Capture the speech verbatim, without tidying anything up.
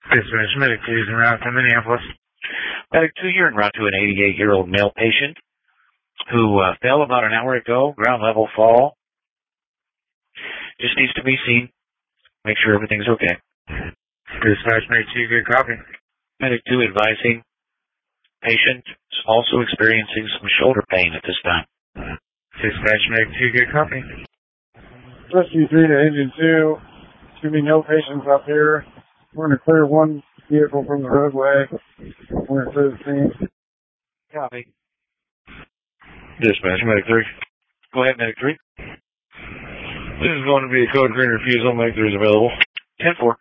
Dispatch Medic two is en route to Minneapolis. Medic two, you're en route to an eighty-eight-year-old male patient who uh, fell about an hour ago, ground level fall. Just needs to be seen. Make sure everything's okay. Dispatch Medic two, good copy. Medic two advising patient is also experiencing some shoulder pain at this time. Dispatch Medic two, good copy. Rescue three to Engine two. Should be no patients up here. We're going to clear one vehicle from the roadway. We're going to clear the scene. Copy. Dispatch Medic three. Go ahead, Medic three. This is going to be a code green refusal. Medic three is available. ten four.